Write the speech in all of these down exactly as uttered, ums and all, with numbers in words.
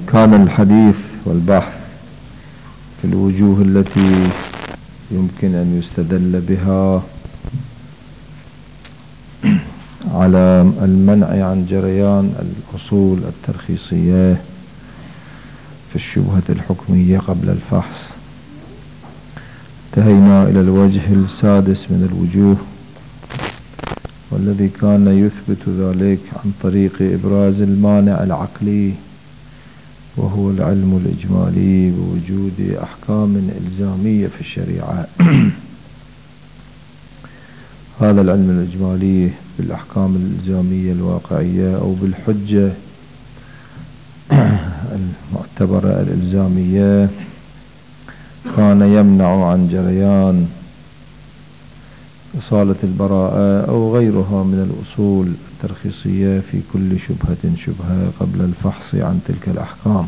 كان الحديث والبحث في الوجوه التي يمكن أن يستدل بها على المنع عن جريان الأصول الترخيصية في الشبهة الحكمية قبل الفحص. انتهينا إلى الوجه السادس من الوجوه، والذي كان يثبت ذلك عن طريق إبراز المانع العقلي، وهو العلم الإجمالي بوجود أحكام إلزامية في الشريعة. هذا العلم الإجمالي بالأحكام الإلزامية الواقعية أو بالحجة المعتبرة الإلزامية كان يمنع عن جريان إصالة البراءة أو غيرها من الأصول الترخيصية في كل شبهة شبهة قبل الفحص عن تلك الأحكام،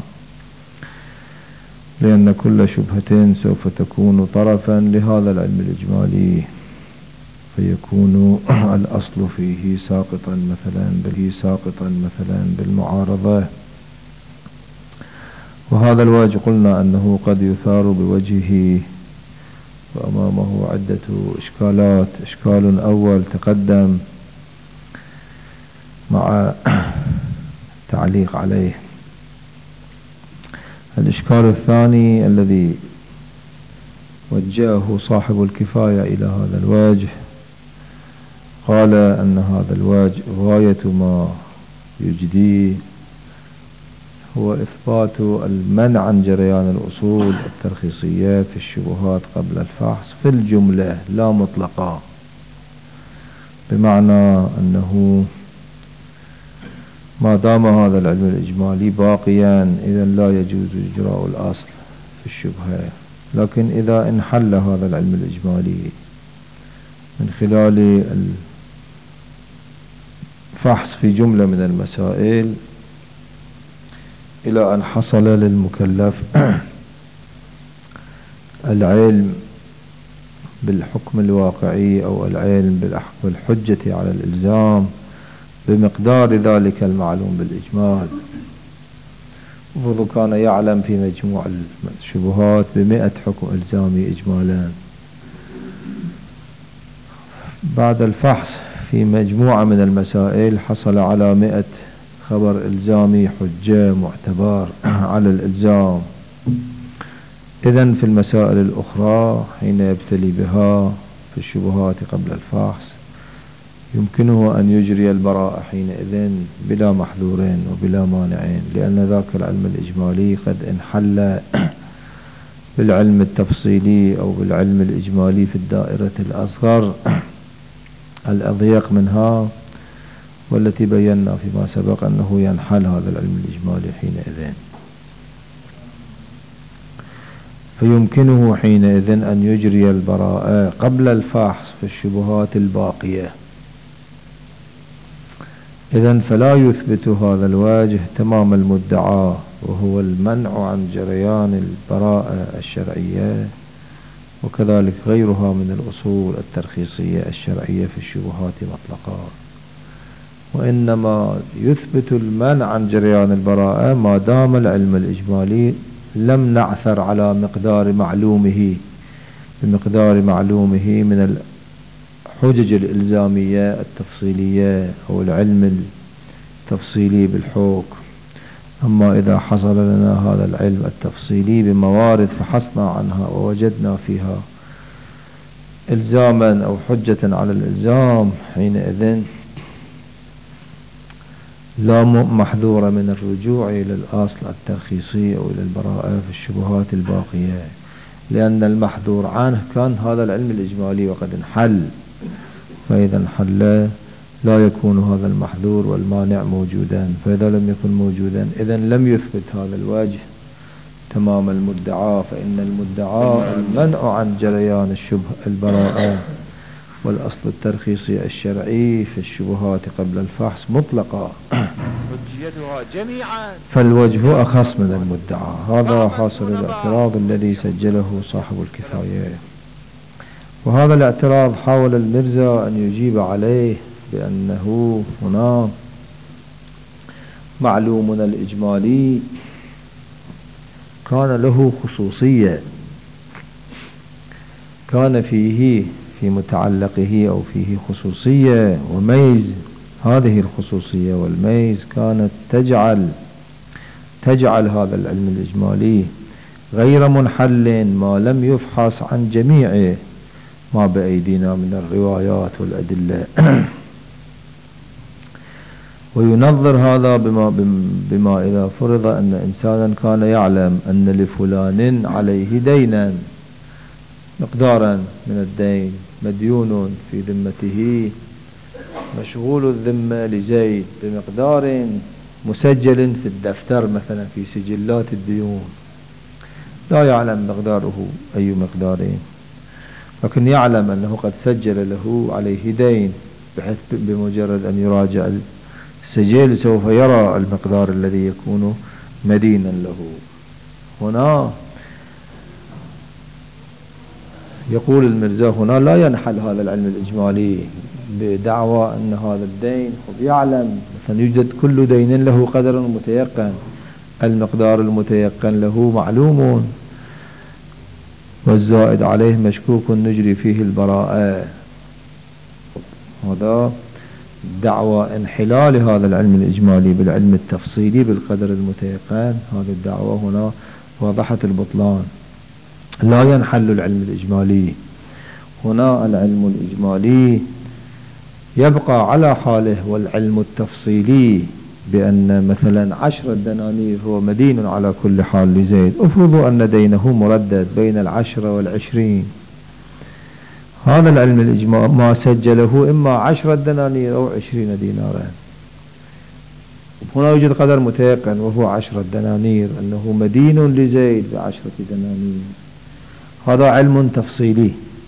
لأن كل شبهة سوف تكون طرفا لهذا العلم الإجمالي، فيكون الأصل فيه ساقطا مثلا به ساقطا مثلا بالمعارضة. وهذا الوجه قلنا أنه قد يثار بوجهه وأمامه عدة إشكالات. إشكال أول تقدم مع تعليق عليه. الإشكال الثاني الذي وجهه صاحب الكفاية إلى هذا الوجه، قال أن هذا الوجه غاية ما يجديه هو إثبات المنع عن جريان الأصول الترخيصية في الشبهات قبل الفحص في الجملة لا مطلقا، بمعنى أنه ما دام هذا العلم الإجمالي باقيا إذا لا يجوز إجراء الأصل في الشبهة، لكن إذا انحل هذا العلم الإجمالي من خلال الفحص في جملة من المسائل إلى أن حصل للمكلف العلم بالحكم الواقعي أو العلم بالحجة على الإلزام بمقدار ذلك المعلوم بالإجمال. وذو كان يعلم في مجموع الشبهات بمئة حكم إلزامي إجمالا، بعد الفحص في مجموعة من المسائل حصل على مئة خبر إلزامي حجة معتبر على الإلزام. إذن في المسائل الأخرى حين يبتلي بها في الشبهات قبل الفحص يمكنه أن يجري البراءة حينئذ بلا محذورين وبلا مانعين، لأن ذاك العلم الإجمالي قد انحل بالعلم التفصيلي أو بالعلم الإجمالي في الدائرة الأصغر الأضيق منها، والتي بينا فيما سبق أنه ينحل هذا العلم الإجمالي حينئذ، فيمكنه حينئذ أن يجري البراءة قبل الفحص في الشبهات الباقية. إذن فلا يثبت هذا الوجه تمام المدعى، وهو المنع عن جريان البراءة الشرعية وكذلك غيرها من الأصول الترخيصية الشرعية في الشبهات مطلقا، وإنما يثبت المنع عن جريان البراءة ما دام العلم الإجمالي لم نعثر على مقدار معلومه بمقدار معلومه من الحجج الإلزامية التفصيلية أو العلم التفصيلي بالحكم. أما إذا حصل لنا هذا العلم التفصيلي بموارد فحصنا عنها ووجدنا فيها إلزاما أو حجة على الإلزام، حينئذ لا محذور من الرجوع إلى الأصل الترخيصي أو إلى البراءة في الشبهات الباقية، لأن المحذور عنه كان هذا العلم الإجمالي وقد انحل، فإذا انحل لا يكون هذا المحذور والمانع موجودا، فإذا لم يكن موجودا إذا لم يثبت هذا الوجه تمام المدعى، فإن المدعى المنع عن جريان الشبه البراءة والأصل الترخيصي الشرعي في الشبهات قبل الفحص مطلقا، حجيتها جميعا، فالوجه أخص من المدعى. هذا حاصل الاعتراض الذي سجله صاحب الكفاية، وهذا الاعتراض حاول المرزا أن يجيب عليه بأنه هنا معلومنا الإجمالي كان له خصوصية، كان فيه في متعلقه أو فيه خصوصية وميز. هذه الخصوصية والميز كانت تجعل تجعل هذا العلم الإجمالي غير منحل ما لم يفحص عن جميع ما بأيدينا من الروايات والأدلة. وينظر هذا بما, بما إذا فرض أن إنسانا كان يعلم أن لفلان عليه دينا مقدارا من الدين، مديون في ذمته، مشغول الذمة لزيد بمقدار مسجل في الدفتر مثلا في سجلات الديون، لا يعلم مقداره أي مقدارين، لكن يعلم أنه قد سجل له عليه دين، بحيث بمجرد أن يراجع السجل سوف يرى المقدار الذي يكون مدينا له. هنا يقول المرزا هنا لا ينحل هذا العلم الإجمالي بدعوى أن هذا الدين يعلم، مثلا يوجد كل دين له قدر متيقن، المقدار المتيقن له معلوم، والزائد عليه مشكوك نجري فيه البراءة. هذا دعوى انحلال هذا العلم الإجمالي بالعلم التفصيلي بالقدر المتيقن، هذه الدعوة هنا واضحة البطلان. لا ينحل العلم الإجمالي. هنا العلم الإجمالي يبقى على حاله، والعلم التفصيلي بأن مثلا عشرة دنانير هو مدين على كل حال لزيد، افرضوا أن دينه مردد بين العشرة والعشرين، هذا العلم الإجمالي ما سجله إما عشرة دنانير أو عشرين دينارا. هنا يوجد قدر متيقن وهو عشرة دنانير، أنه مدين لزيد بعشرة دنانير، هذا علم تفصيلي،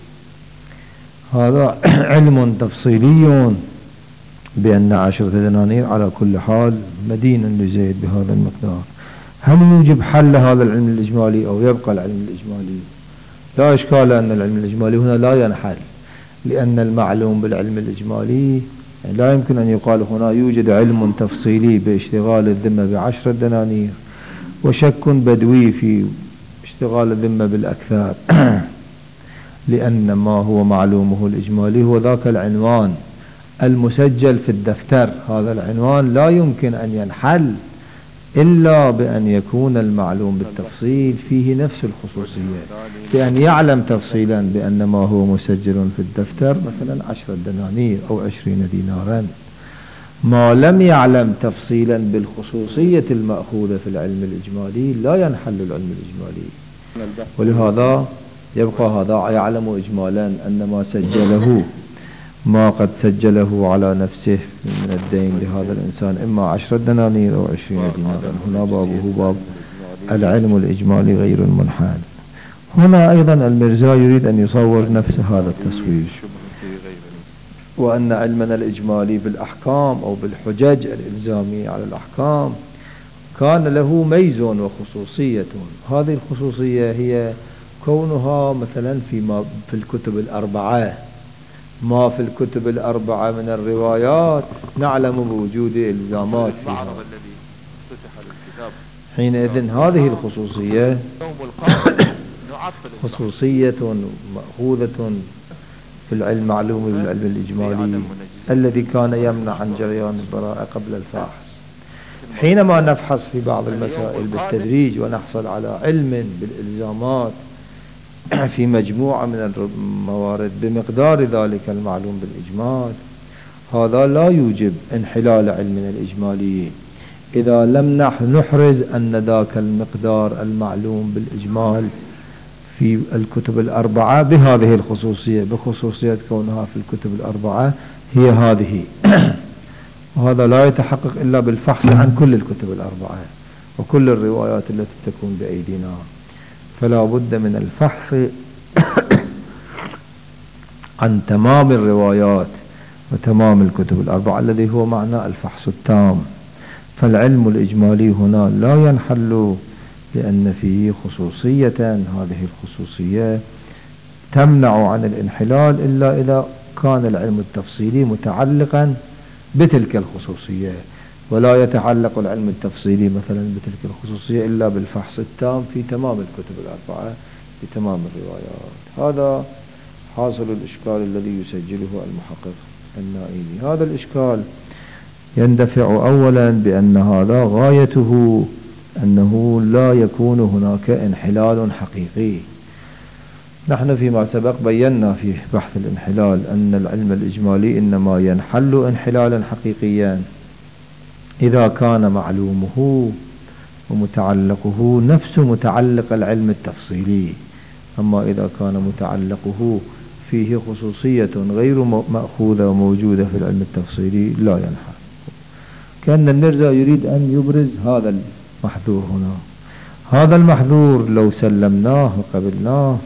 هذا علم تفصيلي بأن عشرة دنانير على كل حال مدين لزيد بهذا المقدار. هل يوجب حل هذا العلم الإجمالي أو يبقى العلم الإجمالي؟ لا إشكال أن العلم الإجمالي هنا لا ينحل، لأن المعلوم بالعلم الإجمالي يعني لا يمكن أن يقال هنا يوجد علم تفصيلي باشتغال الذمة بعشرة دنانير وشك بدوي في اشتغال الذمة بالأكثر، لأن ما هو معلومه الإجمالي هو ذاك العنوان المسجل في الدفتر. هذا العنوان لا يمكن أن ينحل إلا بأن يكون المعلوم بالتفصيل فيه نفس الخصوصية، بأن يعلم تفصيلا بأن ما هو مسجل في الدفتر مثلا عشرة دنانير أو عشرين دينارا. ما لم يعلم تفصيلا بالخصوصية المأخوذة في العلم الإجمالي لا ينحل العلم الإجمالي. ولهذا يبقى هذا يعلم إجمالا أن ما سجله ما قد سجله على نفسه من الدين لهذا الإنسان إما عشرة دنانير أو عشرين دينارا. هنا بابه باب العلم الإجمالي غير المنحل. هنا أيضا المرزا يريد أن يصور نفس هذا التصوير، وأن علمنا الإجمالي بالأحكام أو بالحجج الإلزامية على الأحكام كان له ميز وخصوصية. هذه الخصوصية هي كونها مثلا فيما في الكتب الأربعة، ما في الكتب الأربعة من الروايات نعلم بوجود إلزامات فيها. حينئذ هذه الخصوصية خصوصية مأخوذة في العلم معلوم بالعلم الإجمالي الذي كان يمنع عن جريان البراءة قبل الفحص. حينما نفحص في بعض المسائل بالتدريج ونحصل على علم بالإلزامات في مجموعة من الموارد بمقدار ذلك المعلوم بالإجمال، هذا لا يوجب انحلال علمنا الإجمالي إذا لم نحرز أن ذاك المقدار المعلوم بالإجمال في الكتب الأربعة بهذه الخصوصية، بخصوصية كونها في الكتب الأربعة هي هذه. وهذا لا يتحقق إلا بالفحص عن كل الكتب الأربعة وكل الروايات التي تكون بأيدينا، فلا بد من الفحص عن تمام الروايات وتمام الكتب الأربعة الذي هو معنى الفحص التام. فالعلم الإجمالي هنا لا ينحل لأن فيه خصوصية، هذه الخصوصية تمنع عن الانحلال إلا إذا كان العلم التفصيلي متعلقا بتلك الخصوصية. ولا يتعلق العلم التفصيلي مثلا بتلك الخصوصية إلا بالفحص التام في تمام الكتب الأربعة في تمام الروايات. هذا حاصل الإشكال الذي يسجله المحقق النائلي. هذا الإشكال يندفع أولا بأن هذا غايته أنه لا يكون هناك انحلال حقيقي. نحن فيما سبق بينا في بحث الانحلال أن العلم الإجمالي إنما ينحل انحلالا حقيقيا إذا كان معلومه ومتعلقه نفس متعلق العلم التفصيلي. أما إذا كان متعلقه فيه خصوصية غير مأخوذة وموجودة في العلم التفصيلي لا ينحل. كأن المرزا يريد أن يبرز هذا المحذور هنا. هذا المحذور لو سلمناه وقبلناه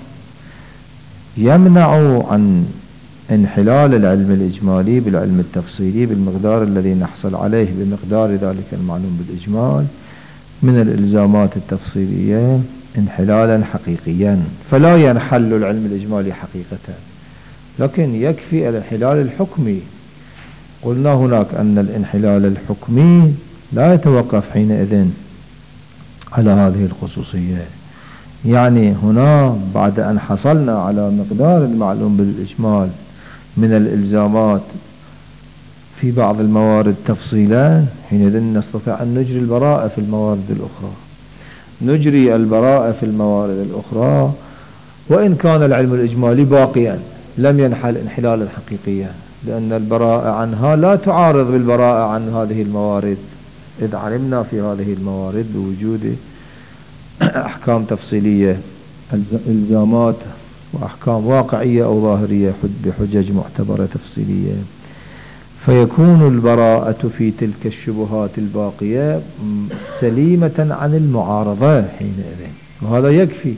يمنع عن انحلال العلم الإجمالي بالعلم التفصيلي بالمقدار الذي نحصل عليه بمقدار ذلك المعلوم بالإجمال من الإلزامات التفصيلية انحلالا حقيقيا. فلا ينحل العلم الإجمالي حقيقة، لكن يكفي الانحلال الحكمي. قلنا هناك أن الانحلال الحكمي لا يتوقف حينئذ على هذه الخصوصية. يعني هنا بعد أن حصلنا على مقدار المعلوم بالإجمال من الإلزامات في بعض الموارد تفصيلا، حينئذ نستطيع أن نجري البراءة في الموارد الأخرى. نجري البراءة في الموارد الأخرى وإن كان العلم الإجمالي باقيا لم ينحل انحلالا حقيقيا، لأن البراءة عنها لا تعارض بالبراءة عن هذه الموارد، إذ علمنا في هذه الموارد بوجود أحكام تفصيلية إلزامات وأحكام واقعية أو ظاهرية بحجج معتبرة تفصيلية، فيكون البراءة في تلك الشبهات الباقية سليمة عن المعارضة حينئذ. وهذا يكفي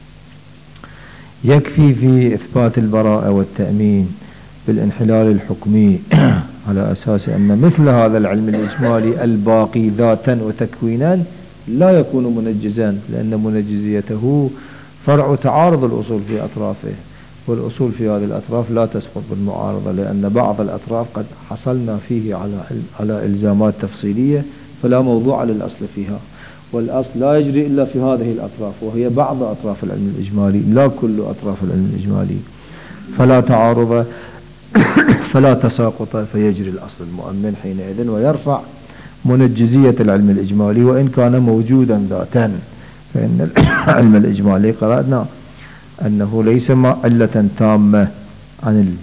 يكفي في إثبات البراءة والتأمين بالانحلال الحكمي على أساس أن مثل هذا العلم الإجمالي الباقي ذاتا وتكوينا لا يكون منجزا، لأن منجزيته فرع تعارض الأصول في أطرافه، والأصول في هذه الأطراف لا تسقط بالمعارضة، لأن بعض الأطراف قد حصلنا فيه على على إلزامات تفصيلية فلا موضوع للأصل فيها، والأصل لا يجري إلا في هذه الأطراف وهي بعض أطراف العلم الإجمالي لا كل أطراف العلم الإجمالي، فلا تعارض فلا تساقط، فيجري الأصل المؤمن حينئذ ويرفع منجزية العلم الإجمالي وإن كان موجودا ذاتا. فإن العلم الإجمالي قرأنا أنه ليس ما علة تامة عن ال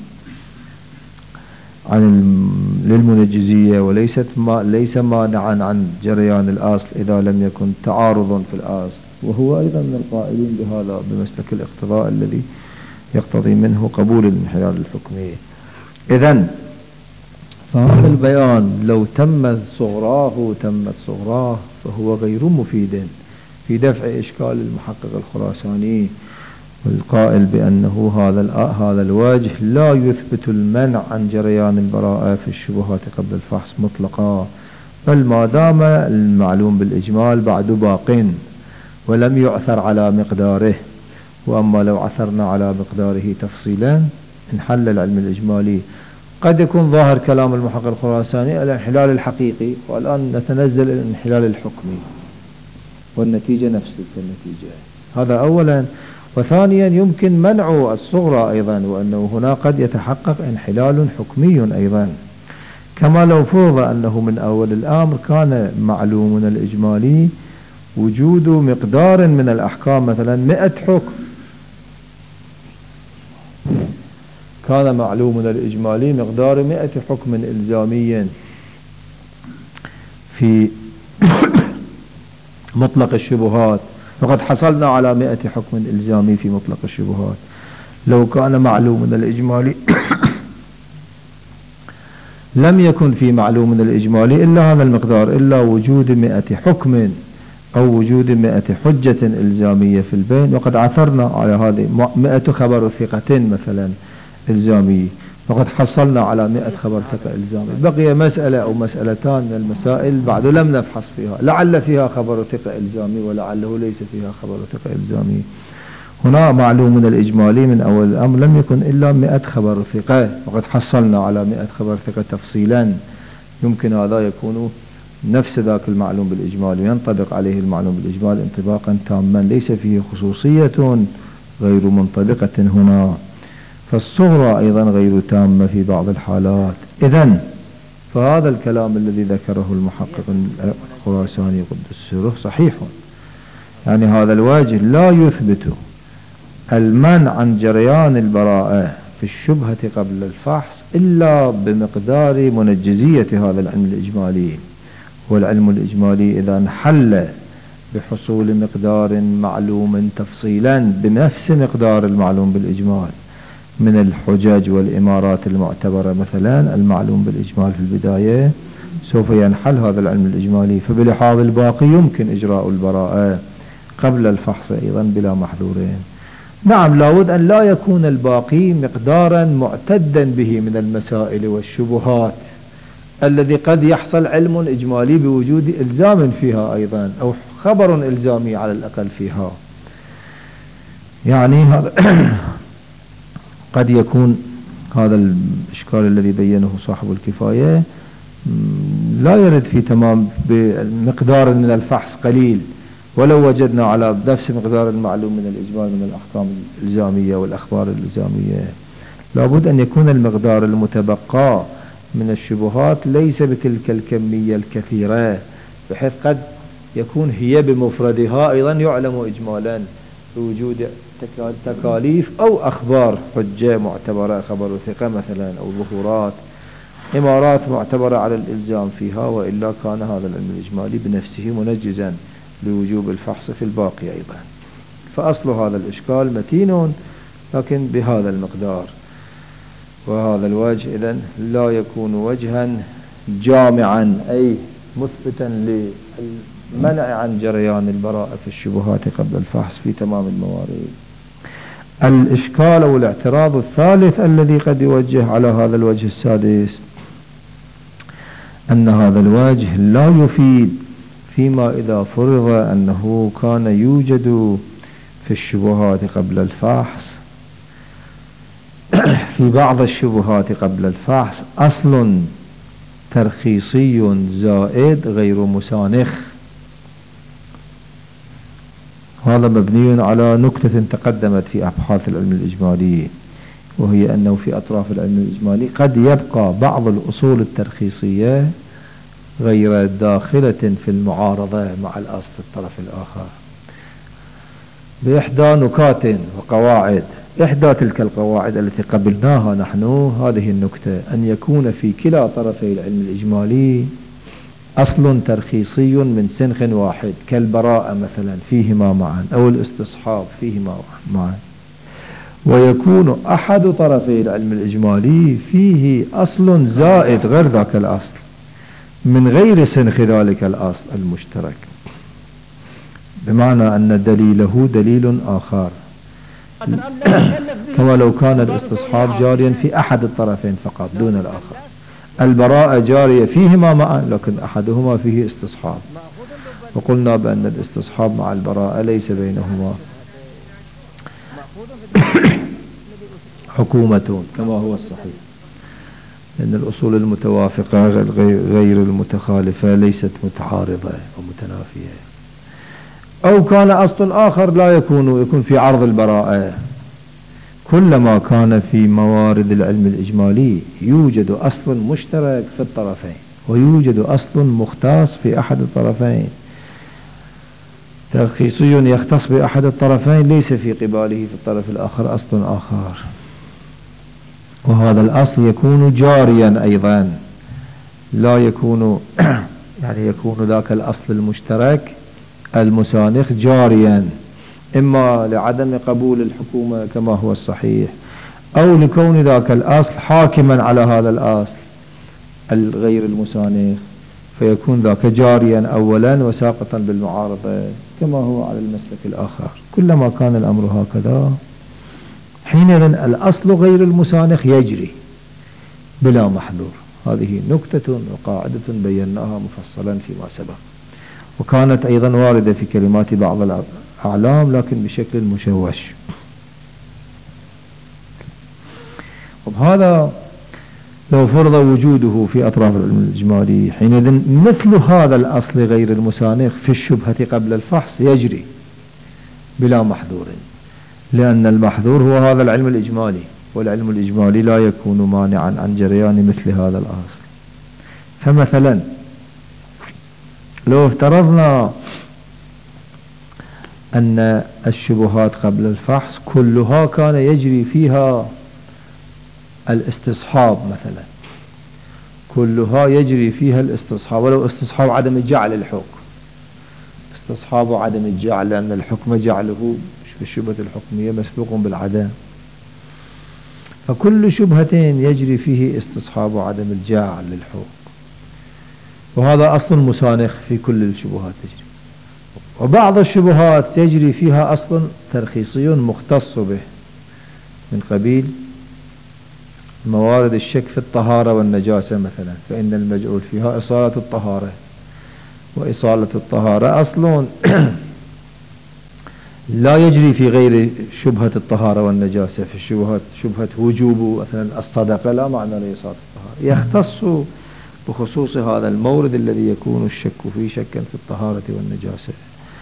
عن ال للمنجزية، وليست ما ليس مانعا عن جريان الأصل إذا لم يكن تعارض في الأصل، وهو أيضا من القائلين بهذا بمسلك الاقتضاء الذي يقتضي منه قبول الانحلال الحكمي. إذن فهذا البيان لو تم صغراه تمت صغراه فهو غير مفيد في دفع إشكال المحقق الخراساني والقائل بأنه هذا هذا الوجه لا يثبت المنع عن جريان البراءة في الشبهات قبل الفحص مطلقا، بل ما دام المعلوم بالإجمال بعد باق ولم يعثر على مقداره. وأما لو عثرنا على مقداره تفصيلا انحل العلم الإجمالي. قد يكون ظاهر كلام المحقق الخراساني الانحلال الحقيقي، والآن نتنزل الانحلال الحكمي والنتيجة نفس النتيجة. هذا أولا. وثانيا يمكن منع الصغرى أيضا، وأنه هنا قد يتحقق انحلال حكمي أيضا، كما لو فرض أنه من أول الأمر كان معلومنا الإجمالي وجود مقدار من الأحكام مثلا مئة حكم، كان معلومنا الإجمالي مقدار مئة حكم إلزامي في مطلق الشبهات، فقد حصلنا على مئة حكم إلزامي في مطلق الشبهات. لو كان معلومنا الإجمالي لم يكن في معلومنا الإجمالي إلا هذا المقدار، إلا وجود مئة حكم أو وجود مئة حجة إلزامية في البين، وقد عثرنا على هذه مئة خبر ثقة مثلا إلزامي، فقد حصلنا على مئة خبر ثقة إلزامي. بقي مسألة أو مسألتان من المسائل بعد لم نفحص فيها، لعل فيها خبر ثقة إلزامي ولعله ليس فيها خبر ثقة إلزامي. هنا معلومنا الإجمالي من أول الأمر لم يكن إلا مئة خبر ثقة، وقد حصلنا على مئة خبر ثقة تفصيلا. يمكن هذا يكون نفس ذاك المعلوم بالإجمال وينطبق عليه المعلوم بالإجمال انطباقا تاما ليس فيه خصوصية غير منطبقة هنا، فالصغرى أيضا غير تامة في بعض الحالات. إذن فهذا الكلام الذي ذكره المحقق الخراساني قدس سره صحيح، يعني هذا الوجه لا يثبت المنع عن جريان البراءة في الشبهة قبل الفحص إلا بمقدار منجزية هذا العلم الإجمالي. والعلم الإجمالي إذا انحل بحصول مقدار معلوم تفصيلا بنفس مقدار المعلوم بالإجمال من الحجج والإمارات المعتبرة مثلا المعلوم بالإجمال في البداية، سوف ينحل هذا العلم الإجمالي، فبلحاظ الباقي يمكن إجراء البراءة قبل الفحص أيضا بلا محذورين. نعم، لابد أن لا يكون الباقي مقدارا معتدا به من المسائل والشبهات الذي قد يحصل علم إجمالي بوجود إلزام فيها أيضا أو خبر إلزامي على الأقل فيها. يعني هذا قد يكون هذا الإشكال الذي بينه صاحب الكفاية لا يرد في تمام بمقدار من الفحص قليل، ولو وجدنا على نفس مقدار المعلوم من الإجمال من الأحكام الإلزامية والأخبار الإلزامية. لابد أن يكون المقدار المتبقى من الشبهات ليس بتلك الكمية الكثيرة، بحيث قد يكون هي بمفردها أيضا يعلم إجمالا بوجود تكاليف أو أخبار حجة معتبرة، خبر ثقة مثلا أو ظهورات إمارات معتبرة على الإلزام فيها، وإلا كان هذا العلم الإجمالي بنفسه منجزا لوجوب الفحص في الباقي أيضا. فأصل هذا الإشكال متين لكن بهذا المقدار، وهذا الوجه إذن لا يكون وجها جامعا أي مثبتا للمنع عن جريان البراءة في الشبهات قبل الفحص في تمام الموارد. الإشكال أو الاعتراض الثالث الذي قد يوجه على هذا الوجه السادس أن هذا الوجه لا يفيد فيما إذا فرض أنه كان يوجد في الشبهات قبل الفحص في بعض الشبهات قبل الفحص أصل ترخيصي زائد غير مسانخ. هذا مبني على نكتة تقدمت في أبحاث العلم الإجمالي، وهي أنه في أطراف العلم الإجمالي قد يبقى بعض الأصول الترخيصية غير داخلة في المعارضة مع الأصل الطرف الآخر بإحدى نكات وقواعد. إحدى تلك القواعد التي قبلناها نحن هذه النكتة: أن يكون في كلا طرفي العلم الإجمالي أصل ترخيصي من سنخ واحد كالبراءة مثلا فيهما معا أو الاستصحاب فيهما معا، ويكون أحد طرفي العلم الإجمالي فيه أصل زائد غير ذاك الأصل من غير سنخ ذلك الأصل المشترك، بمعنى أن دليله دليل آخر، كما لو كان الاستصحاب جاريا في أحد الطرفين فقط دون الآخر. البراءة جارية فيهما معا لكن أحدهما فيه استصحاب، وقلنا بأن الاستصحاب مع البراءة ليس بينهما حكومة كما هو الصحيح، لأن الأصول المتوافقة غير المتخالفة ليست متعارضة ومتنافية. أو كان أصل آخر لا يكون يكون في عرض البراءة. كلما كان في موارد العلم الإجمالي يوجد أصل مشترك في الطرفين ويوجد أصل مختص في أحد الطرفين، ترخيصي يختص بأحد الطرفين ليس في قباله في الطرف الآخر أصل آخر، وهذا الأصل يكون جاريا أيضا، لا يكون يعني يكون ذاك الأصل المشترك المسانخ جاريا، إما لعدم قبول الحكومة كما هو الصحيح، أو لكون ذاك الأصل حاكما على هذا الأصل الغير المسانخ، فيكون ذاك جاريا أولا وساقطا بالمعارضة كما هو على المسلك الآخر. كلما كان الأمر هكذا حينئذ الأصل غير المسانخ يجري بلا محذور. هذه نكتة وقاعدة بيناها مفصلا فيما سبق، وكانت أيضا واردة في كلمات بعض الأعلام لكن بشكل مشوش. وبهذا لو فرض وجوده في أطراف العلم الإجمالي حينئذ مثل هذا الأصل غير المسانخ في الشبهة قبل الفحص يجري بلا محذور، لأن المحذور هو هذا العلم الإجمالي، والعلم الإجمالي لا يكون مانعا عن جريان مثل هذا الأصل. فمثلا لو افترضنا أن الشبهات قبل الفحص كلها كان يجري فيها الاستصحاب، مثلا كلها يجري فيها الاستصحاب، ولو استصحاب عدم جعل الحكم، استصحاب عدم الجعل، لأن الحكم جعله في الشبهة الحكمية مسبوق بالعدم، فكل شبهتين يجري فيه استصحاب عدم الجعل للحكم، وهذا أصل مسانخ في كل الشبهات تجري. وبعض الشبهات يجري فيها أصل ترخيصي مختص به من قبيل موارد الشك في الطهارة والنجاسة مثلا، فإن المجعول فيها إصالة الطهارة، وإصالة الطهارة أصل لا يجري في غير شبهة الطهارة والنجاسة. في الشبهات شبهة وجوب مثلا الصدقة لا معنى لإصالة الطهارة، يختص بخصوص هذا المورد الذي يكون الشك فيه شكا في الطهارة والنجاسة.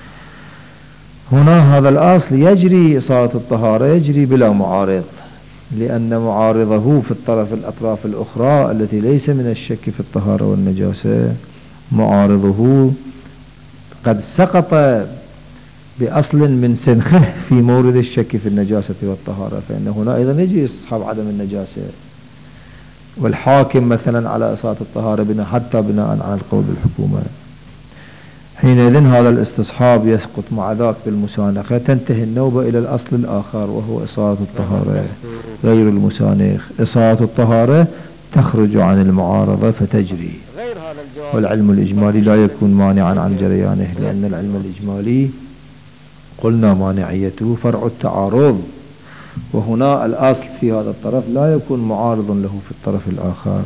هنا هذا الأصل يجري إصالة الطهارة يجري بلا معارض، لأن معارضه في الطرف الأطراف الأخرى التي ليس من الشك في الطهارة والنجاسة معارضه قد سقط بأصل من سنخه في مورد الشك في النجاسة والطهارة، فإن هنا أيضا يجري استصحاب عدم النجاسة. والحاكم مثلا على إصالة الطهارة بناء حتى بناء على القول بالحكومة، حينئذ هذا الاستصحاب يسقط مع ذاك بالمسانخة، تنتهي النوبة إلى الأصل الآخر وهو إصالة الطهارة غير المسانخ. إصالة الطهارة تخرج عن المعارضة فتجري، والعلم الإجمالي لا يكون مانعا عن جريانه، لأن العلم الإجمالي قلنا مانعيته فرع التعارض، وهنا الأصل في هذا الطرف لا يكون معارضا له في الطرف الآخر.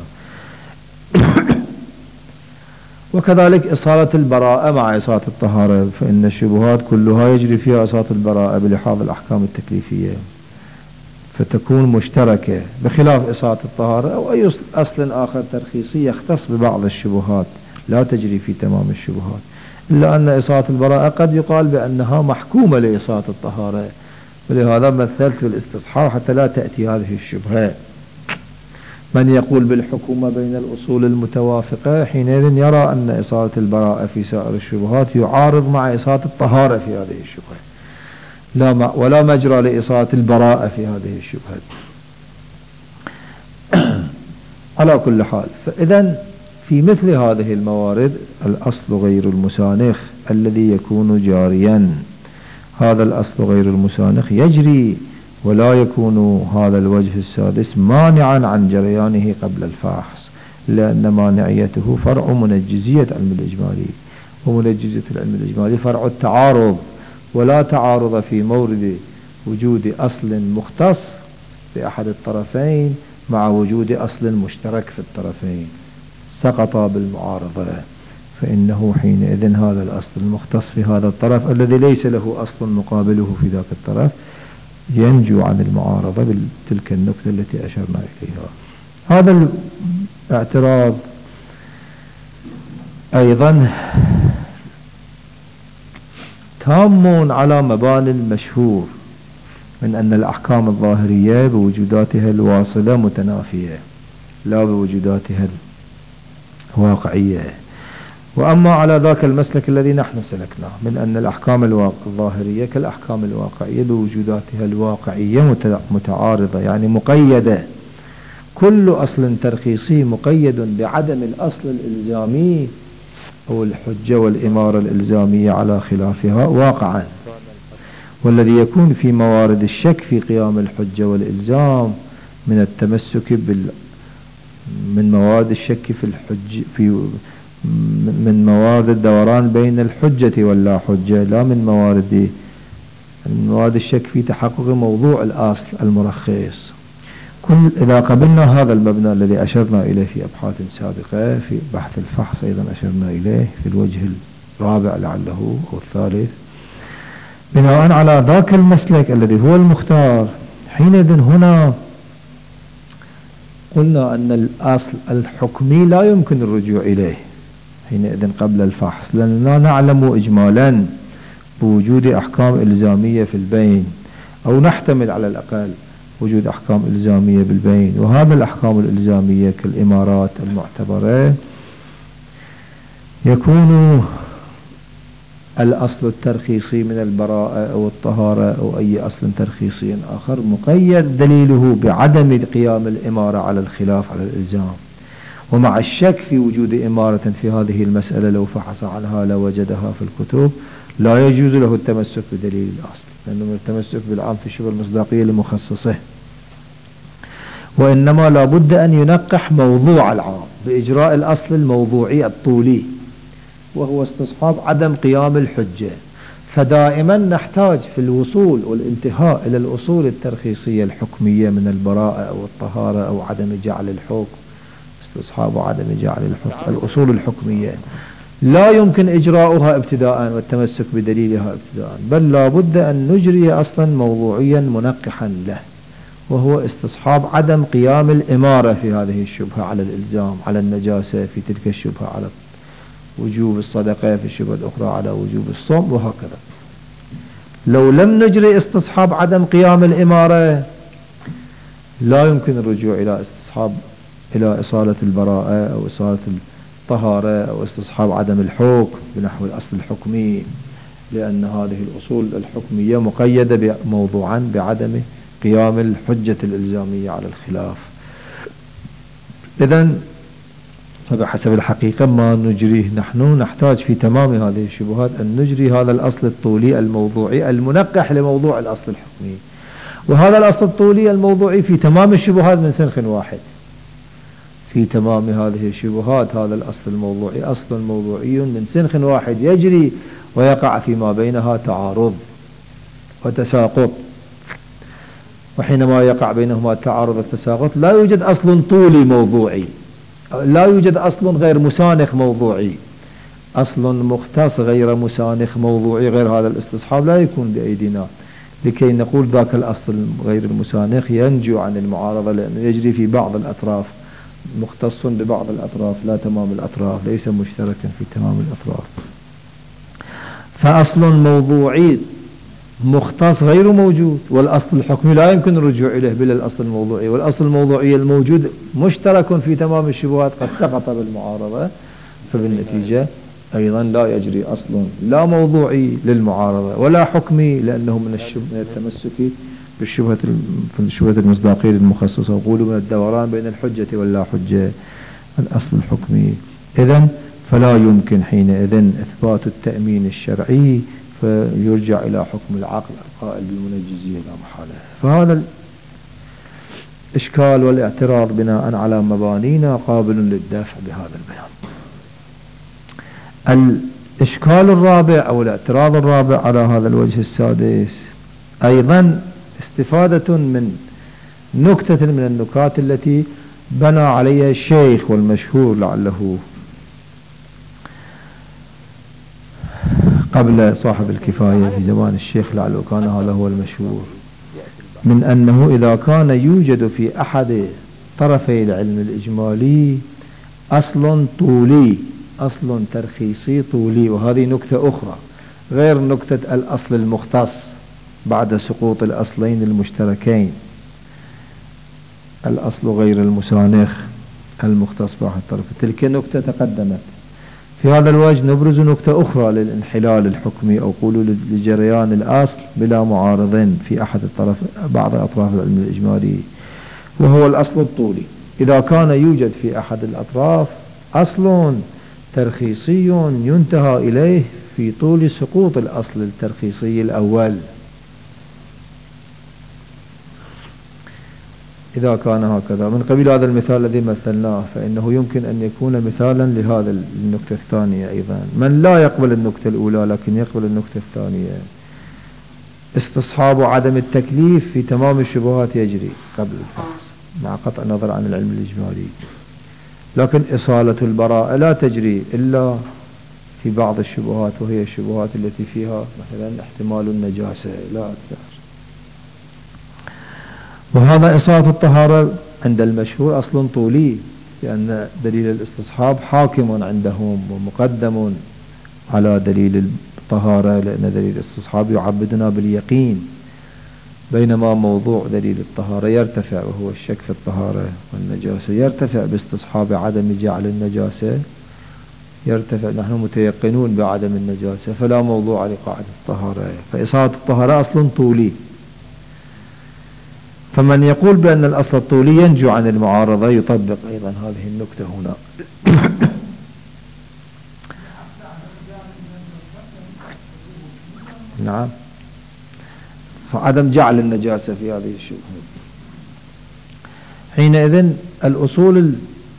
وكذلك إصالة البراءة مع إصالة الطهارة، فإن الشبهات كلها يجري فيها إصالة البراءة بلحاظ الأحكام التكليفية، فتكون مشتركة، بخلاف إصالة الطهارة أو أي أصل آخر ترخيصي يختص ببعض الشبهات لا تجري في تمام الشبهات. إلا أن إصالة البراءة قد يقال بأنها محكومة لإصالة الطهارة، ولهذا مثلت بالاستصحاب حتى لا تأتي هذه الشبهة. من يقول بالحكومة بين الأصول المتوافقة حينئذ يرى أن إصالة البراءة في سائر الشبهات يعارض مع إصالة الطهارة في هذه الشبهة، لا ولا مجرى لإصالة البراءة في هذه الشبهات. على كل حال، فإذا في مثل هذه الموارد الأصل غير المسانخ الذي يكون جاريا، هذا الأصل غير المسانخ يجري، ولا يكون هذا الوجه السادس مانعا عن جريانه قبل الفحص، لأن مانعيته فرع منجزية علم الإجمالي، ومنجزية العلم الإجمالي فرع التعارض، ولا تعارض في مورد وجود أصل مختص بأحد الطرفين مع وجود أصل مشترك في الطرفين، سقط بالمعارضة، فإنه حينئذ هذا الأصل المختص في هذا الطرف الذي ليس له أصل مقابله في ذاك الطرف ينجو عن المعارضة بتلك النكتة التي أشرنا إليها. هذا الاعتراض أيضا تام على مباني المشهور من أن الأحكام الظاهرية بوجوداتها الواصلة متنافية لا بوجوداتها الواقعية. وأما على ذاك المسلك الذي نحن سلكناه من أن الأحكام الظاهرية كالأحكام الواقعية بوجوداتها الواقعية متعارضة، يعني مقيدة، كل أصل ترخيصي مقيد بعدم الأصل الإلزامي أو الحجة والإمارة الإلزامية على خلافها واقعا، والذي يكون في موارد الشك في قيام الحجة والإلزام من التمسك بال من موارد الشك في الحج في من موارد الدوران بين الحجة واللا حجة، لا من موارد من موارد الشك في تحقق موضوع الأصل المرخص. كل إذا قبلنا هذا المبنى الذي أشرنا إليه في أبحاث سابقة في بحث الفحص أيضا أشرنا إليه في الوجه الرابع لعله أو الثالث، بناء على ذاك المسلك الذي هو المختار، حينئذ هنا قلنا أن الأصل الحكمي لا يمكن الرجوع إليه حينئذ قبل الفحص، لأننا نعلم إجمالا بوجود أحكام إلزامية في البين، أو نحتمل على الأقل وجود أحكام إلزامية بالبين، وهذا الأحكام الإلزامية كالإمارات المعتبرة يكون الأصل الترخيصي من البراءة أو الطهارة أو أي أصل ترخيصي آخر مقيد دليله بعدم قيام الإمارة على الخلاف على الإلزام. ومع الشك في وجود إمارة في هذه المسألة لو فحص عنها لوجدها في الكتب لا يجوز له التمسك بدليل الأصل، لأنه التمسك بالعام في الشبه المصداقية لمخصصه، وإنما لا بد أن ينقح موضوع العام بإجراء الأصل الموضوعي الطولي، وهو استصحاب عدم قيام الحجة. فدائما نحتاج في الوصول والانتهاء إلى الأصول الترخيصية الحكمية من البراءة أو الطهارة أو عدم جعل الحكم، استصحاب عدم جعل الحكم، الأصول الحكمية لا يمكن إجراؤها ابتداء والتمسك بدليلها ابتداء، بل لا بد أن نجري أصلا موضوعيا منقحا له، وهو استصحاب عدم قيام الإمارة في هذه الشبهة على الإلزام، على النجاسة في تلك الشبهة، على وجوب الصدقة في الشبهة الأخرى، على وجوب الصوم، وهكذا. لو لم نجري استصحاب عدم قيام الإمارة لا يمكن الرجوع إلى استصحاب إلى إصالة البراءة أو إصالة الطهارة أو استصحاب عدم الحكم بنحو الأصل الحكمي، لأن هذه الأصول الحكمية مقيدة موضوعا بعدم قيام الحجة الإلزامية على الخلاف. إذن فبحسب الحقيقة ما نجريه نحن نحتاج في تمام هذه الشبهات أن نجري هذا الأصل الطولي الموضوعي المنقح لموضوع الأصل الحكمي، وهذا الأصل الطولي الموضوعي في تمام الشبهات من سنخ واحد. في تمام هذه الشبهات هذا الأصل الموضوعي أصل موضوعي من سنخ واحد يجري ويقع فيما بينها تعارض وتساقط، وحينما يقع بينهما تعارض والتساقط لا يوجد أصل طولي موضوعي، لا يوجد أصل غير مسانخ موضوعي، أصل مختص غير مسانخ موضوعي غير هذا الاستصحاب لا يكون بأيدينا لكي نقول ذاك الأصل غير المسانخ ينجو عن المعارضة، لأنه يجري في بعض الأطراف، مختص ببعض الأطراف لا تمام الأطراف، ليس مشتركا في تمام الأطراف. فأصل موضوعي مختص غير موجود، والأصل الحكمي لا يمكن الرجوع إليه بلا الأصل الموضوعي، والأصل الموضوعي الموجود مشترك في تمام الشبهات قد سقط بالمعارضة، فبالنتيجة أيضا لا يجري أصل لا موضوعي للمعارضة ولا حكمي، لأنه من التمسك بالشبهة الشبهة المصداقية المخصصة، وقولوا من الدوران بين الحجة واللا حجة الأصل الحكمي. إذن فلا يمكن حينئذ إثبات التأمين الشرعي، فيرجع إلى حكم العقل القائل بالمنجزية لا محالة. فهذا الإشكال والاعتراض بناء على مبانينا قابل للدافع بهذا البيان. الإشكال الرابع أو الاعتراض الرابع على هذا الوجه السادس أيضا استفادة من نكتة من النكات التي بنى عليها الشيخ والمشهور لعله قبل صاحب الكفاية في زمان الشيخ لعله كان هذا هو المشهور، من أنه إذا كان يوجد في أحد طرفي العلم الإجمالي أصل طولي، أصل ترخيصي طولي، وهذه نكتة أخرى غير نكتة الأصل المختص بعد سقوط الأصلين المشتركين، الأصل غير المسانخ المختص بأحد الطرف، تلك نكتة تقدمت. في هذا الوجه نبرز نكتة أخرى للانحلال الحكمي أو قولوا لجريان الأصل بلا معارض في أحد الطرف بعض أطراف العلم الإجمالي، وهو الأصل الطولي. إذا كان يوجد في أحد الأطراف أصل ترخيصي ينتهى إليه في طول سقوط الأصل الترخيصي الأول، إذا كان هكذا من قبيل هذا المثال الذي مثلناه، فإنه يمكن أن يكون مثالا لهذا النكتة الثانية أيضا. من لا يقبل النكتة الأولى لكن يقبل النكتة الثانية، استصحاب عدم التكليف في تمام الشبهات يجري قبل الفحص مع قطع النظر عن العلم الإجمالي، لكن إصالة البراءة لا تجري إلا في بعض الشبهات، وهي الشبهات التي فيها مثلا احتمال النجاسة لا أكثر. وهذا إصالة الطهارة عند المشهور أصل طولي، لأن دليل الاستصحاب حاكم عندهم ومقدم على دليل الطهارة، لأن دليل الاستصحاب يعبدنا باليقين، بينما موضوع دليل الطهارة يرتفع وهو الشك في الطهارة والنجاسة، يرتفع باستصحاب عدم جعل النجاسة، يرتفع نحن متيقنون بعدم النجاسة فلا موضوع لقاعدة الطهارة، فإصابة الطهارة أصل طولي. فمن يقول بأن الأصل الطولي ينجو عن المعارضة يطبق أيضا هذه النكتة هنا. نعم، عدم جعل النجاسة في هذه الشبهة. حينئذ الأصول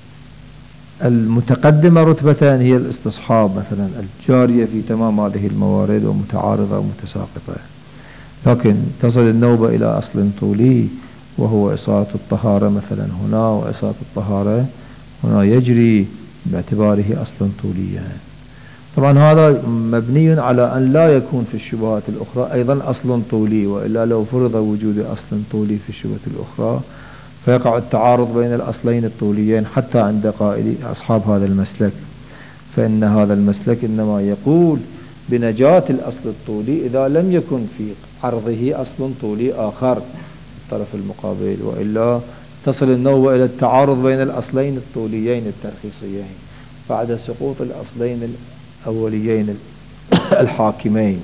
المتقدمة رتبتان هي الاستصحاب مثلا الجارية في تمام هذه الموارد ومتعارضة ومتساقطة، لكن تصل النوبة إلى أصل طولي وهو إصابة الطهارة مثلا هنا، وإصابة الطهارة هنا يجري باعتباره أصلا طوليا. طبعا هذا مبني على أن لا يكون في الشبهات الأخرى أيضا أصل طولي، وإلا لو فرض وجود أصل طولي في الشبهة الأخرى فيقع التعارض بين الأصلين الطوليين حتى عند قائل أصحاب هذا المسلك، فإن هذا المسلك إنما يقول بنجاة الأصل الطولي إذا لم يكن في عرضه أصل طولي آخر الطرف المقابل، وإلا تصل النوبة إلى التعارض بين الأصلين الطوليين الترخيصيين بعد سقوط الأصلين الأوليين الحاكمين.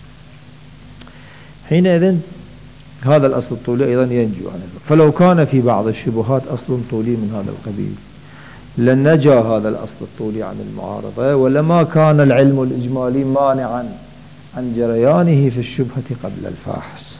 حينئذ هذا الأصل الطولي أيضا ينجو عنه. فلو كان في بعض الشبهات أصل طولي من هذا القبيل لنجا هذا الأصل الطولي عن المعارضة، ولما كان العلم الإجمالي مانعا عن جريانه في الشبهة قبل الفحص.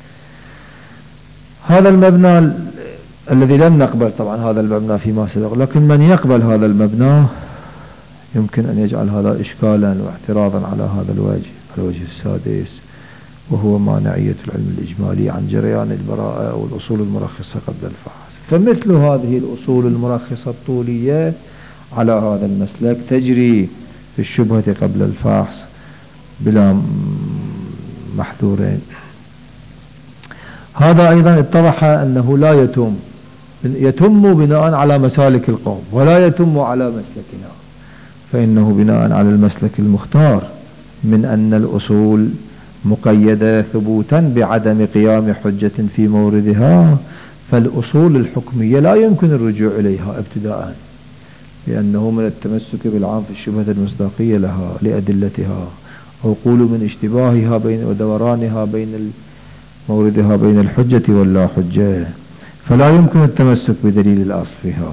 هذا المبنى الذي لم نقبل طبعا هذا المبنى فيما سبق، لكن من يقبل هذا المبنى يمكن أن يجعل هذا إشكالا واعتراضا على هذا الوجه، الوجه السادس، وهو مانعية العلم الإجمالي عن جريان البراءة أو الأصول المرخصة قبل الفحص. فمثل هذه الأصول المرخصة الطولية على هذا المسلك تجري في الشبهة قبل الفحص بلا محذورين. هذا أيضا اتضح أنه لا يتم يتم بناء على مسالك القوم ولا يتم على مسلكنا، فإنه بناء على المسلك المختار من أن الأصول مقيدة ثبوتا بعدم قيام حجة في موردها، فالأصول الحكمية لا يمكن الرجوع إليها ابتداء، لأنه من التمسك بالعام في الشبهة المصداقية لها لأدلتها، أو قول من اشتباهها بين ودورانها بين موردها بين الحجة واللا حجة، فلا يمكن التمسك بدليل الأصل فيها.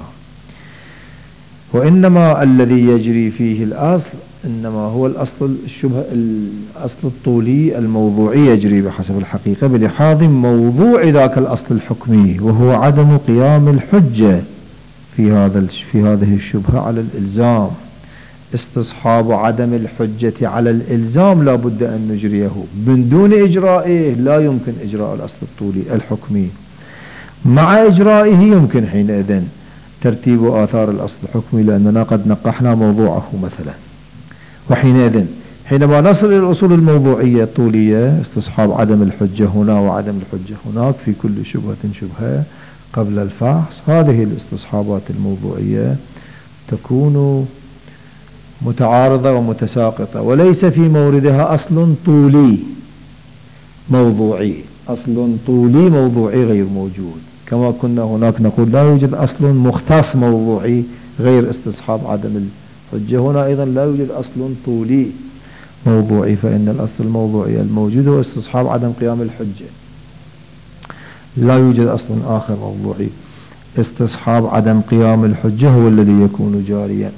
وإنما الذي يجري فيه الأصل إنما هو الأصل الشبه الأصل الطولي الموضوعي يجري بحسب الحقيقة بلحاظ موضوع ذاك الأصل الحكمي، وهو عدم قيام الحجة في هذا في هذه الشبهة على الإلزام. استصحاب عدم الحجة على الإلزام لا بد أن نجريه، من دون إجرائه لا يمكن إجراء الأصل الطولي الحكمي، مع إجرائه يمكن حينئذ ترتيب آثار الأصل الحكمي، لأننا قد نقحنا موضوعه مثلا. وحينئذ حينما نصل إلى الأصول الموضوعية الطولية استصحاب عدم الحجة هنا وعدم الحجة هناك في كل شبهة شبهة قبل الفحص، هذه الاستصحابات الموضوعية تكون متعارضة ومتساقطة، وليس في موردها أصل طولي موضوعي، أصل طولي موضوعي غير موجود، كما كنا هناك نقول لا يوجد أصل مختص موضوعي غير استصحاب عدم الحجة، هنا أيضا لا يوجد أصل طولي موضوعي، فإن الأصل الموضوعي الموجود هو استصحاب عدم قيام الحجة، لا يوجد أصل آخر موضوعي. استصحاب عدم قيام الحجة هو الذي يكون جاريا.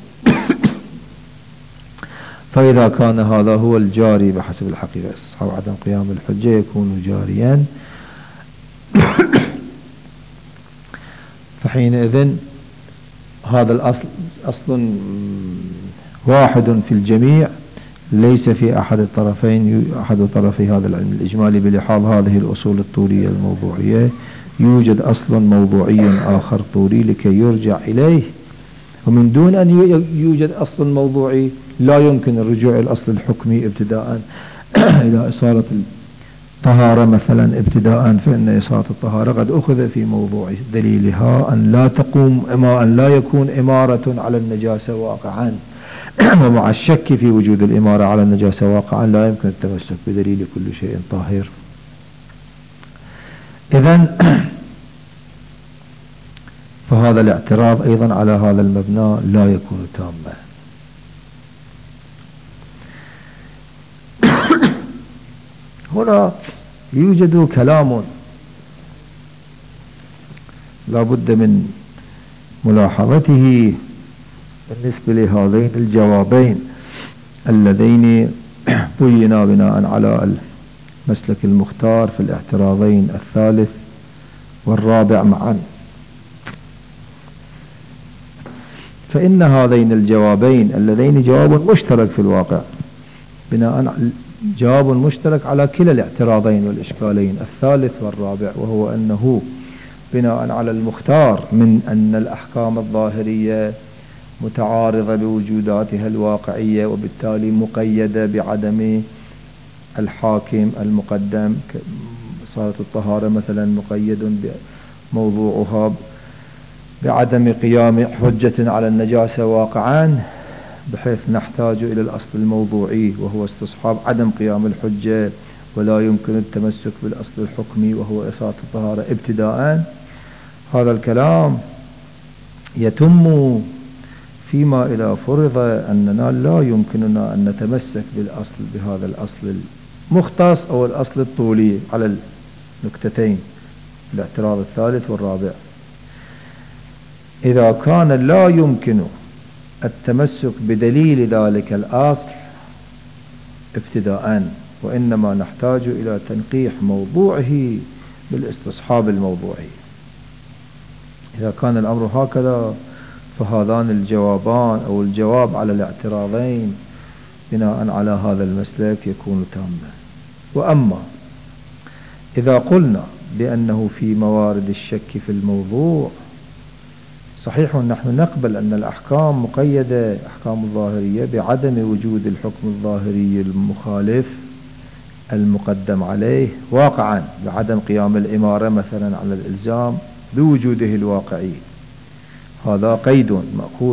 فإذا كان هذا هو الجاري بحسب الحقيقة استصحاب عدم قيام الحجة يكون جاريا، فحينئذ هذا الأصل أصل واحد في الجميع، ليس في أحد الطرفين أحد طرفي هذا العلم الإجمالي بلحاظ هذه الأصول الطولية الموضوعية، يوجد أصل موضوعي آخر طولي لكي يرجع إليه، ومن دون أن يوجد أصل موضوعي لا يمكن الرجوع إلى الأصل الحكمي ابتداء إلى إصالة طهارة مثلا ابتداء، فإن إساءة الطهارة قد أخذ في موضوع دليلها أن لا تقوم إما أن لا يكون إمارة على النجاسة واقعا، ومع الشك في وجود الإمارة على النجاسة واقعا لا يمكن التمسك بدليل كل شيء طاهر. إذن فهذا الاعتراض أيضا على هذا المبنى لا يكون تاما. هنا يوجد كلام لا بد من ملاحظته بالنسبة لهذين الجوابين اللذين بينا بناء على المسلك المختار في الاعتراضين الثالث والرابع معا. فإن هذين الجوابين اللذين جواب مشترك في الواقع، بناء جواب مشترك على كلا الاعتراضين والإشكالين الثالث والرابع، وهو أنه بناء على المختار من أن الأحكام الظاهرية متعارضة بوجوداتها الواقعية، وبالتالي مقيدة بعدم الحاكم المقدم، صلاة الطهارة مثلا مقيد بموضوعها بعدم قيام حجة على النجاسة واقعا، بحيث نحتاج إلى الأصل الموضوعي وهو استصحاب عدم قيام الحجة، ولا يمكن التمسك بالأصل الحكمي وهو إساءة الطهارة ابتداء. هذا الكلام يتم فيما إذا فرض أننا لا يمكننا أن نتمسك بالأصل بهذا الأصل المختص أو الأصل الطولي على النكتتين الاعتراض الثالث والرابع. إذا كان لا يمكن التمسك بدليل ذلك الأصل ابتداء، وإنما نحتاج إلى تنقيح موضوعه بالاستصحاب الموضوعي، إذا كان الأمر هكذا فهذان الجوابان أو الجواب على الاعتراضين بناء على هذا المسلك يكون تاما. وأما إذا قلنا بأنه في موارد الشك في الموضوع، صحيح نحن نقبل أن الأحكام مقيدة أحكام الظاهرية بعدم وجود الحكم الظاهري المخالف المقدم عليه واقعا، بعدم قيام الإمارة مثلا على الإلزام بوجوده الواقعي، هذا قيد مأخوذ.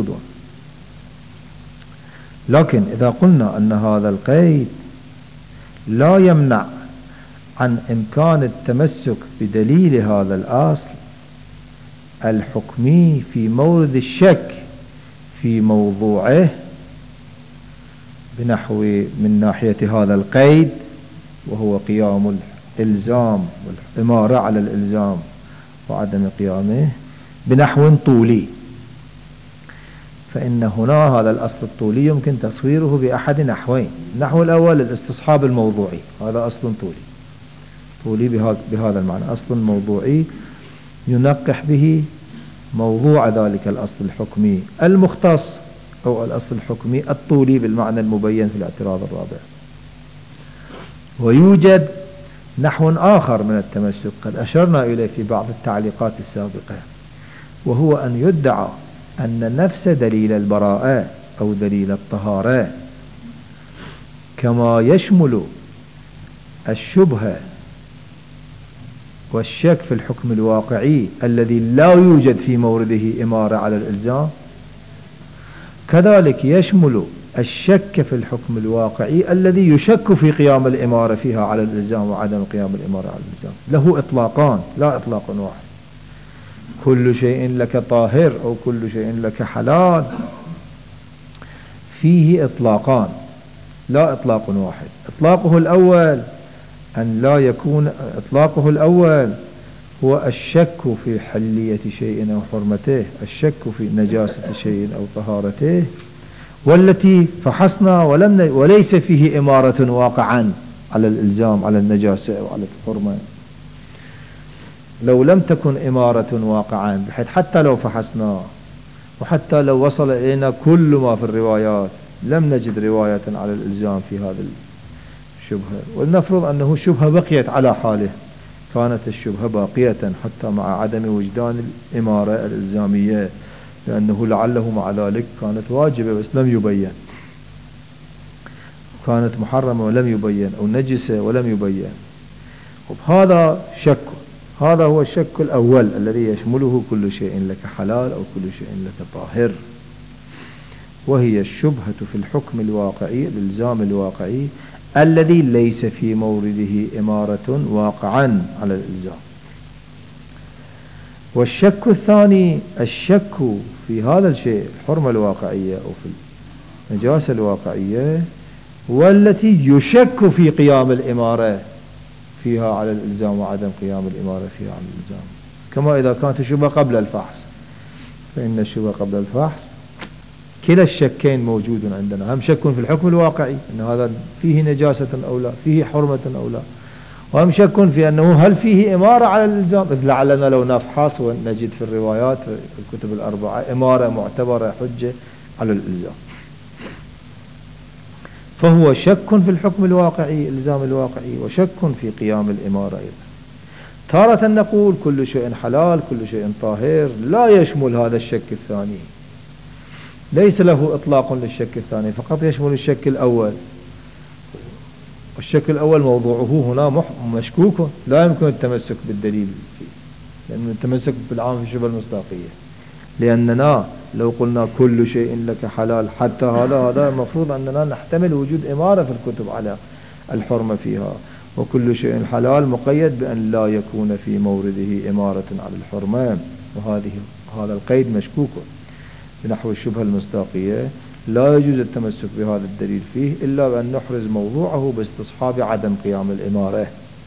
لكن إذا قلنا أن هذا القيد لا يمنع عن إمكان التمسك بدليل هذا الأصل الحكمي في مورد الشك في موضوعه، بنحو من ناحية هذا القيد وهو قيام الإلزام والإمارة على الإلزام وعدم قيامه بنحو طولي، فإن هنا هذا الأصل الطولي يمكن تصويره بأحد نحوين. النحو الأول الاستصحاب الموضوعي، هذا أصل طولي طولي بهذا المعنى، أصل موضوعي ينقح به موضوع ذلك الأصل الحكمي المختص أو الأصل الحكمي الطولي بالمعنى المبين في الاعتراض الرابع. ويوجد نحو آخر من التمسك قد أشرنا إليه في بعض التعليقات السابقة، وهو أن يدعى أن نفس دليل البراءة أو دليل الطهارة كما يشمل الشبهة والشك في الحكم الواقعي الذي لا يوجد في مورده إمارة على الإلزام، كذلك يشمل الشك في الحكم الواقعي الذي يشك في قيام الإمارة فيها على الإلزام وعدم قيام الإمارة على الإلزام. له إطلاقان لا إطلاق واحد، كل شيء لك طاهر أو كل شيء لك حلال، فيه إطلاقان لا إطلاق واحد. إطلاقه الأول أن لا يكون إطلاقه الأول هو الشك في حلية شيء أو حرمته، الشك في نجاسة شيء أو طهارته، والتي فحصنا ولم وليس فيه إمارة واقعا على الإلزام على النجاسة أو على الحرمة. لو لم تكن إمارة واقعا بحيث حتى لو فحصنا وحتى لو وصل إلينا كل ما في الروايات لم نجد رواية على الإلزام في هذا الشبهة، ولنفرض أنه شبهة بقيت على حاله، كانت الشبهة باقية حتى مع عدم وجدان الإمارة الإلزامية، لأنه لعله مع ذلك كانت واجبة بس لم يبين، كانت محرمة ولم يبين، أو نجسة ولم يبين. هذا شك، هذا هو الشك الأول الذي يشمله كل شيء لك حلال أو كل شيء لك طاهر، وهي الشبهة في الحكم الواقعي الإلزام الواقعي الذي ليس في مورده إمارة واقعا على الإلزام. والشك الثاني الشك في هذا الشيء الحرمة الواقعية أو في النجاسة الواقعية، والتي يشك في قيام الإمارة فيها على الإلزام وعدم قيام الإمارة فيها على الإلزام، كما إذا كانت الشبهة قبل الفحص، فإن الشبهة قبل الفحص كلا الشكين موجود عندنا، هم شك في الحكم الواقعي أن هذا فيه نجاسة أو لا، فيه حرمة أو لا، وهم شك في أنه هل فيه إمارة على الإلزام، إذ لعلنا لو نفحص ونجد في الروايات في الكتب الأربعة إمارة معتبرة حجة على الإلزام. فهو شك في الحكم الواقعي الإلزام الواقعي، وشك في قيام الإمارة أيضا. تارة نقول كل شيء حلال كل شيء طاهر، لا يشمل هذا الشك الثاني، ليس له إطلاق للشك الثاني، فقط يشمل الشك الأول. والشك الأول موضوعه هنا مشكوك، لا يمكن التمسك بالدليل فيه، لأن التمسك بالعام في الشبهة المصداقية، لأننا لو قلنا كل شيء لك حلال حتى هذا هذا المفروض أننا نحتمل وجود إمارة في الكتب على الحرمة فيها، وكل شيء حلال مقيد بأن لا يكون في مورده إمارة على الحرمة، وهذه هذا القيد مشكوك بنحو الشبهة المصداقية، لا يجوز التمسك بهذا الدليل فيه إلا بأن نحرز موضوعه باستصحاب عدم قيام الإمارة،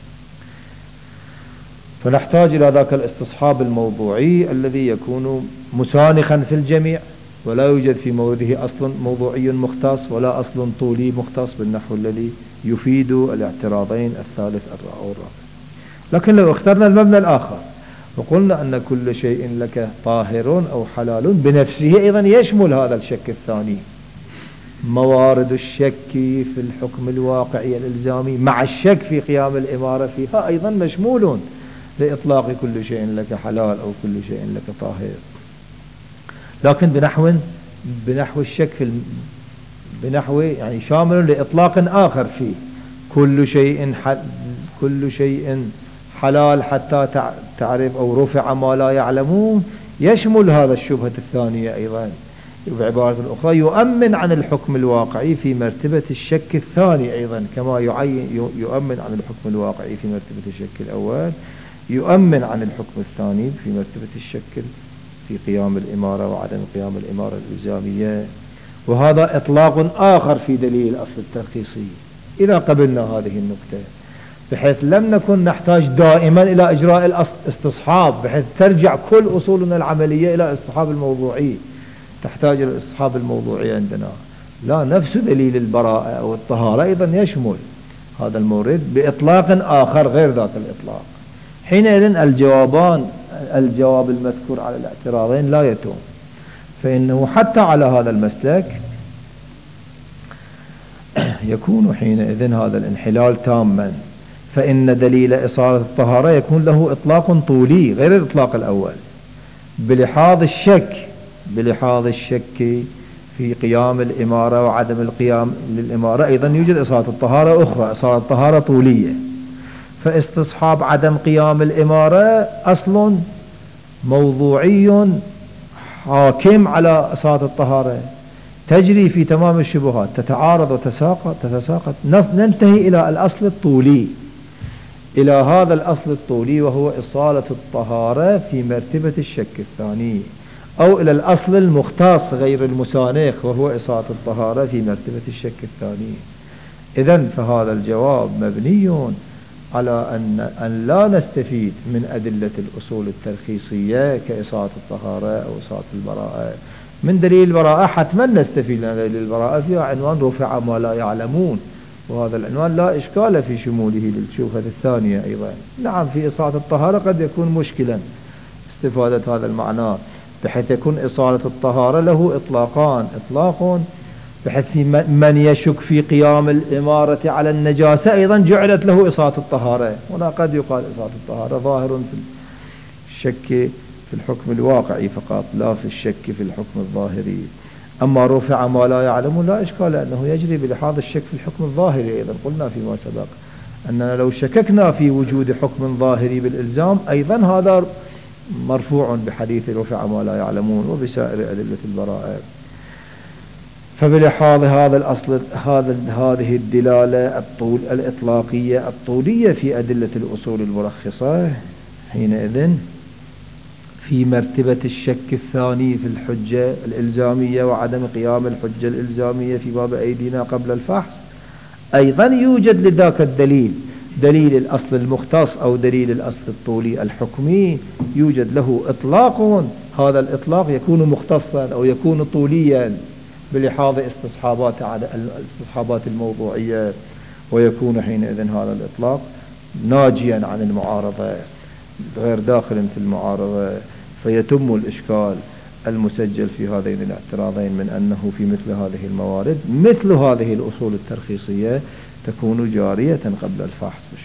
فنحتاج إلى ذاك الاستصحاب الموضوعي الذي يكون مسانخا في الجميع، ولا يوجد في مورده أصل موضوعي مختص ولا أصل طولي مختص بالنحو الذي يفيد الاعتراضين الثالث الرابع. لكن لو اخترنا المبنى الآخر وقلنا أن كل شيء لك طاهر أو حلال بنفسه أيضا يشمل هذا الشك الثاني، موارد الشك في الحكم الواقعي الإلزامي مع الشك في قيام الإمارة فيها أيضا مشمول لإطلاق كل شيء لك حلال أو كل شيء لك طاهر، لكن بنحو بنحو الشك في بنحو يعني شامل لإطلاق آخر فيه كل شيء كل شيء حلال حتى تعرف أو رفع ما لا يعلمون، يشمل هذا الشبهة الثانية أيضا، بعبارة أخرى يؤمن عن الحكم الواقعي في مرتبة الشك الثاني أيضا، كما يؤمن عن الحكم الواقعي في مرتبة الشك الأول، يؤمن عن الحكم الثاني في مرتبة الشك في قيام الإمارة وعدم قيام الإمارة الإلزامية. وهذا إطلاق آخر في دليل الأصل الترخيصي إذا قبلنا هذه النكتة، بحيث لم نكن نحتاج دائما إلى إجراء الاستصحاب، بحيث ترجع كل أصولنا العملية إلى الاستصحاب الموضوعي، تحتاج إلى الاستصحاب الموضوعي عندنا. لا، نفس دليل البراءة أو الطهارة أيضا يشمل هذا المورد بإطلاق آخر غير ذاك الإطلاق. حينئذ الجوابان الجواب المذكور على الاعتراضين لا يتم، فإنه حتى على هذا المسلك يكون حينئذ هذا الانحلال تاما، فإن دليل إصالة الطهارة يكون له إطلاق طولي غير الإطلاق الأول، بلحاظ الشك بلحاظ الشك في قيام الإمارة وعدم القيام للإمارة أيضا يوجد إصالة الطهارة أخرى، إصالة الطهارة طولية، فاستصحاب عدم قيام الإمارة أصل موضوعي حاكم على إصالة الطهارة، تجري في تمام الشبهات، تتعارض وتساقط تتساقط، ننتهي إلى الأصل الطولي، إلى هذا الأصل الطولي وهو إصالة الطهارة في مرتبة الشك الثاني، أو إلى الأصل المختص غير المسانخ وهو إصالة الطهارة في مرتبة الشك الثاني. إذن فهذا الجواب مبني على أن, أن لا نستفيد من أدلة الأصول الترخيصية كإصالة الطهارة أو إصالة البراءة. من دليل البراءة حتما نستفيد من دليل البراءة فيها عنوان رفع ما لا يعلمون، وهذا العنوان لا إشكال في شموله للشبهة الثانية أيضا. نعم، في إصالة الطهارة قد يكون مشكلا استفادة هذا المعنى، بحيث يكون إصالة الطهارة له إطلاقان، إطلاق بحيث من يشك في قيام الإمارة على النجاسة أيضا جعلت له إصالة الطهارة، هنا قد يقال إصالة الطهارة ظاهر في الشك في الحكم الواقعي فقط لا في الشك في الحكم الظاهري. أما رفع ما لا يعلم لا إشكال، لأنه يجري بلحاظ الشك في الحكم الظاهري أيضا، قلنا فيما سبق أننا لو شككنا في وجود حكم ظاهري بالإلزام أيضا هذا مرفوع بحديث رفع ما لا يعلمون وبسائر أدلة البراءة. فبلحاظ هذا الأصل هذا هذه الدلالة الطول الإطلاقية الطولية في أدلة الأصول المرخصة حينئذ في مرتبة الشك الثاني في الحجة الإلزامية وعدم قيام الحجة الإلزامية في باب أيدينا قبل الفحص أيضا يوجد لذاك الدليل دليل الأصل المختص أو دليل الأصل الطولي الحكمي يوجد له إطلاق. هذا الإطلاق يكون مختصا أو يكون طوليا بلحاظ استصحابات الاستصحابات الموضوعية ويكون حينئذ هذا الإطلاق ناجيا عن المعارضة غير داخل في المعارضة فيتم الإشكال المسجل في هذين الاعتراضين من أنه في مثل هذه الموارد مثل هذه الأصول الترخيصية تكون جارية قبل الفحص.